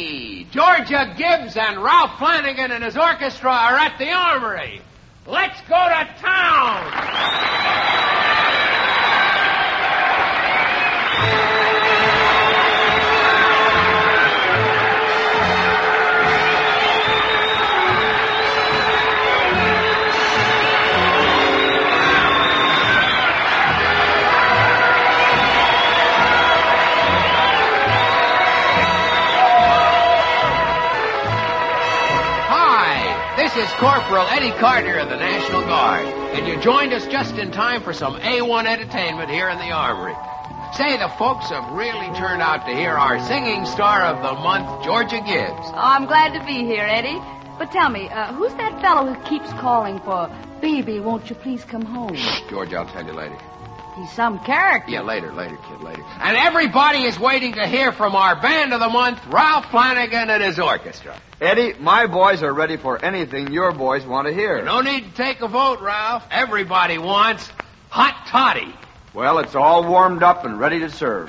Eddie, Georgia Gibbs and Ralph Flanagan and his orchestra are at the Armory. Let's go to town! This is Corporal Eddie Carter of the National Guard, and you joined us just in time for some A1 entertainment here in the Armory. Say, the folks have really turned out to hear our singing star of the month, Georgia Gibbs. Oh, I'm glad to be here, Eddie. But tell me, who's that fellow who keeps calling for, "Baby, won't you please come home"? Shh, Georgia, I'll tell you later. He's some character. Yeah, later, kid, later. And everybody is waiting to hear from our band of the month, Ralph Flanagan and his orchestra. Eddie, my boys are ready for anything your boys want to hear. No need to take a vote, Ralph. Everybody wants hot toddy. Well, it's all warmed up and ready to serve.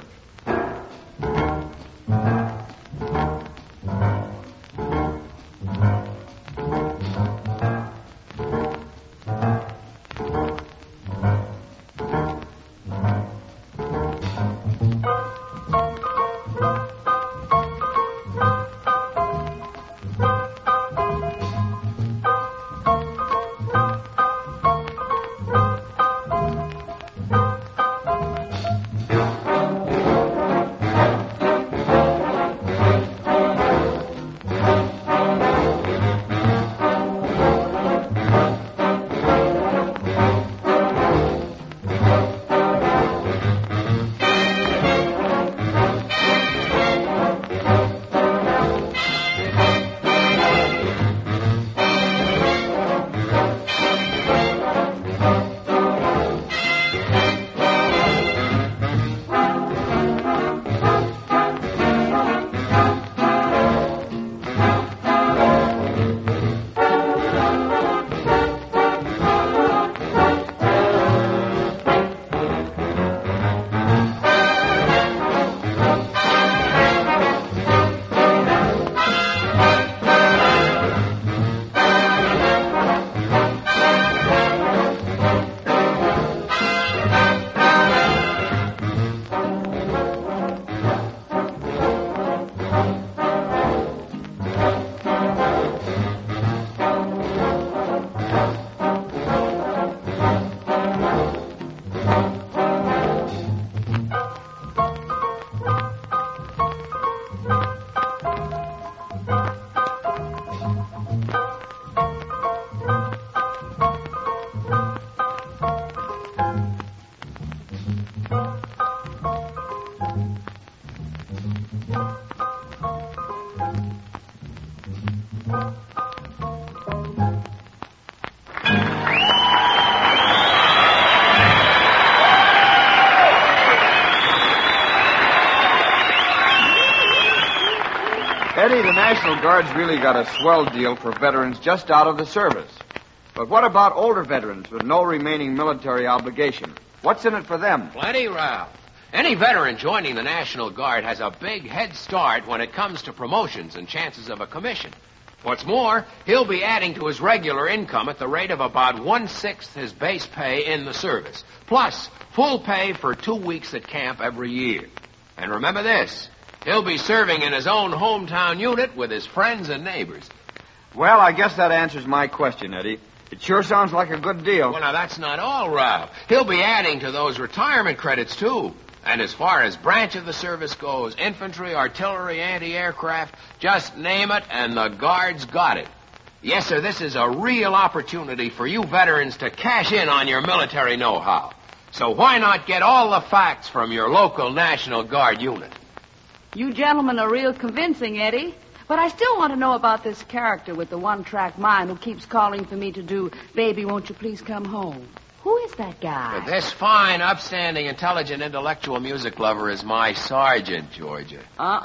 Eddie, the National Guard's really got a swell deal for veterans just out of the service. But what about older veterans with no remaining military obligation? What's in it for them? Plenty, Ralph. Any veteran joining the National Guard has a big head start when it comes to promotions and chances of a commission. What's more, he'll be adding to his regular income at the rate of about 1/6 his base pay in the service, plus full pay for 2 weeks at camp every year. And remember this, he'll be serving in his own hometown unit with his friends and neighbors. Well, I guess that answers my question, Eddie. It sure sounds like a good deal. Well, now, that's not all, Ralph. He'll be adding to those retirement credits, too. And as far as branch of the service goes, infantry, artillery, anti-aircraft, just name it, and the Guard's got it. Yes, sir, this is a real opportunity for you veterans to cash in on your military know-how. So why not get all the facts from your local National Guard unit? You gentlemen are real convincing, Eddie. But I still want to know about this character with the one-track mind who keeps calling for me to do "Baby, won't you please come home"? Who is that guy? But this fine, upstanding, intelligent, intellectual music lover is my sergeant, Georgia.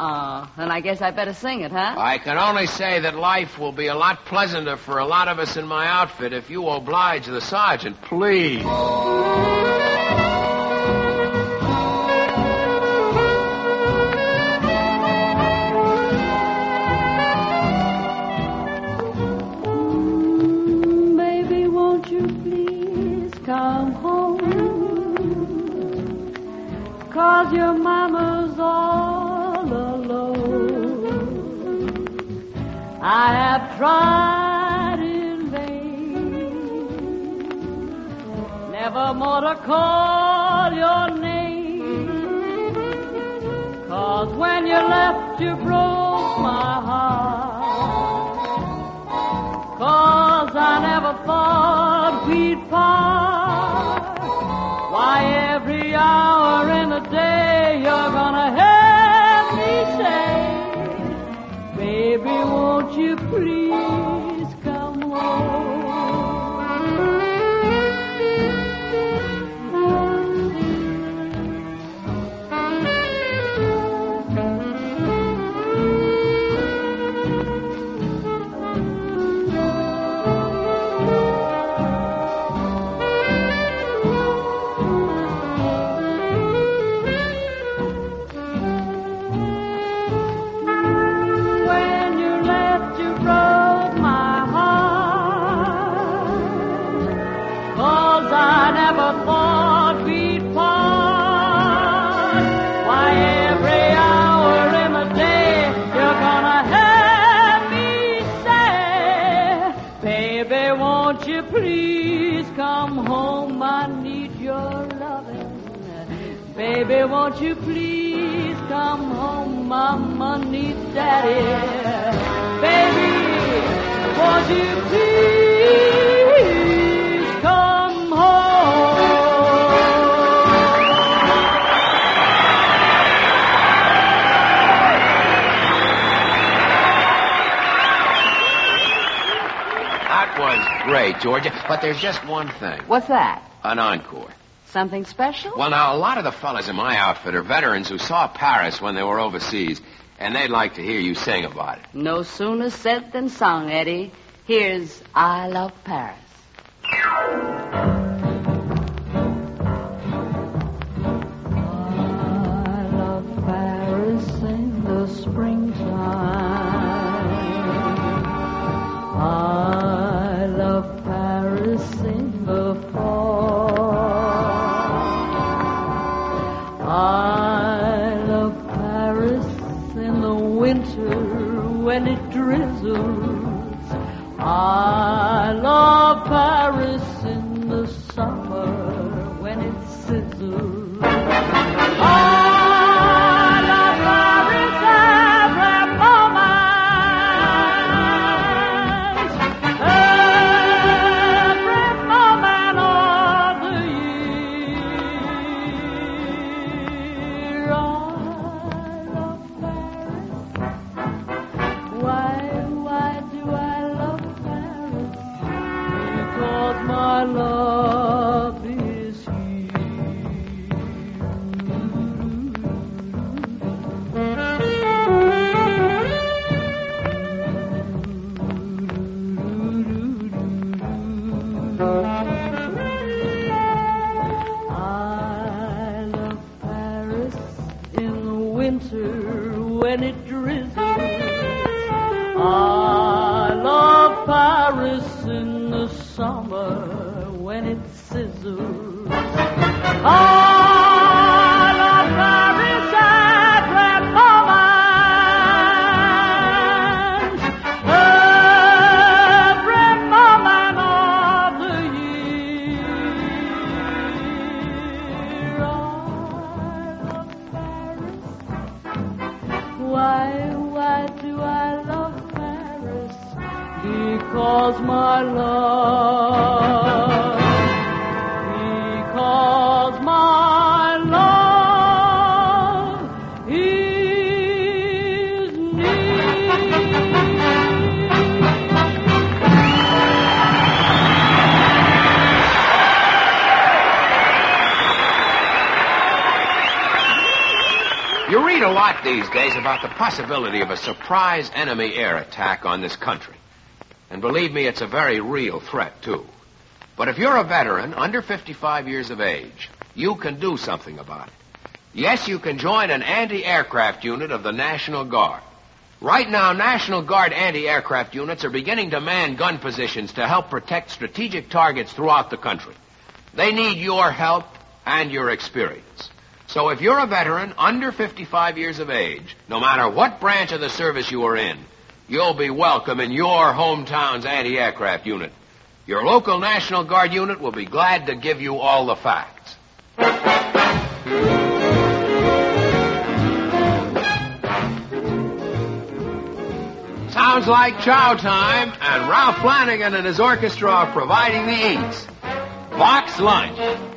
Then I guess I better sing it, huh? I can only say that life will be a lot pleasanter for a lot of us in my outfit if you oblige the sergeant, please. I have tried in vain never more to call your name, 'cause when you left you broke my heart, 'cause I never thought we'd part. Why, every hour in the day you're gonna have me say, baby, won't you please come home? Please come home, I need your loving. Baby, won't you please come home, Mama needs Daddy. Baby, won't you please come home? That was great, Georgia, but there's just one thing. What's that? An encore. Something special? Well, now, a lot of the fellas in my outfit are veterans who saw Paris when they were overseas, and they'd like to hear you sing about it. No sooner said than sung, Eddie. Here's I Love Paris. I love Paris in the springtime. I love Paris in the fall. I love Paris in the winter when it drizzles. I love Paris in the summer when it sizzles. I love Paris every moment, every moment of the year. I love Paris. Why do I love Paris? Because my love is I love Paris in the winter when it drizzles. I love Paris in the summer when it sizzles. I love Paris every moment, every moment of the year. I love Paris. Why do I love Paris? Because my love is You read a lot these days about the possibility of a surprise enemy air attack on this country. And believe me, it's a very real threat, too. But if you're a veteran under 55 years of age, you can do something about it. Yes, you can join an anti-aircraft unit of the National Guard. Right now, National Guard anti-aircraft units are beginning to man gun positions to help protect strategic targets throughout the country. They need your help and your experience. So if you're a veteran under 55 years of age, no matter what branch of the service you are in, you'll be welcome in your hometown's anti-aircraft unit. Your local National Guard unit will be glad to give you all the facts. Sounds like chow time, and Ralph Flanagan and his orchestra are providing the eats. Box lunch.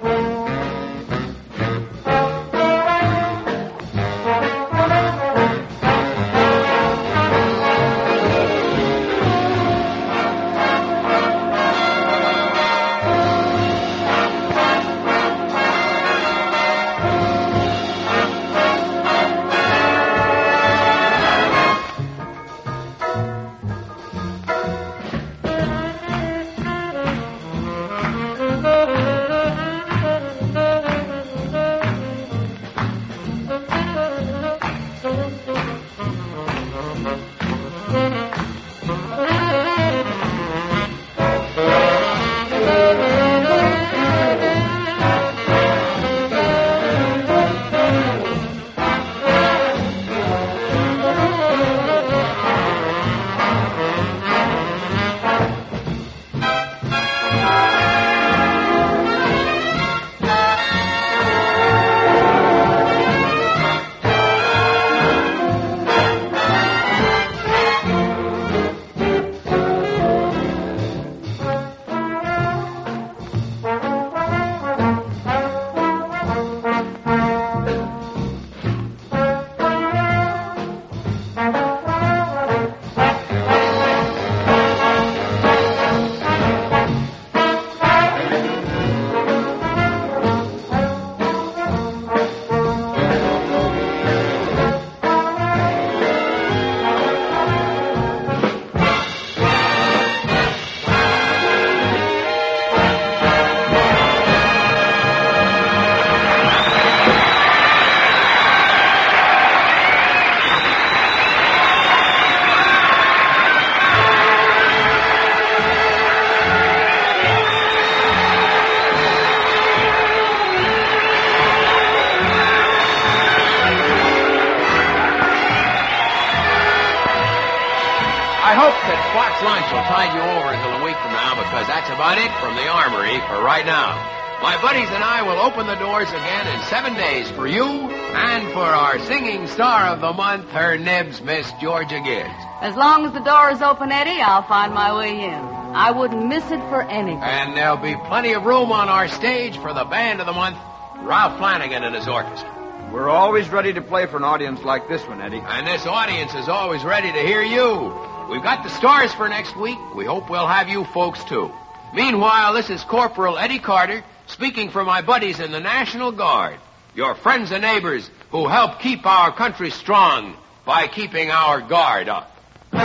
I hope that Box Lunch will tide you over until a week from now, because that's about it from the Armory for right now. My buddies and I will open the doors again in 7 days for you and for our singing star of the month, her nibs, Miss Georgia Gibbs. As long as the door is open, Eddie, I'll find my way in. I wouldn't miss it for anything. And there'll be plenty of room on our stage for the band of the month, Ralph Flanagan and his orchestra. We're always ready to play for an audience like this one, Eddie. And this audience is always ready to hear you. We've got the stars for next week. We hope we'll have you folks, too. Meanwhile, this is Corporal Eddie Carter speaking for my buddies in the National Guard, your friends and neighbors who help keep our country strong by keeping our guard up. The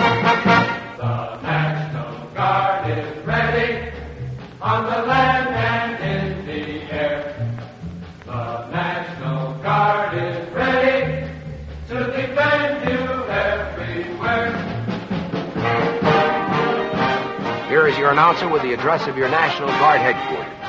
National Guard is ready on the land and in the air. The National Guard is ready to defend you everywhere. Here is your announcer with the address of your National Guard headquarters.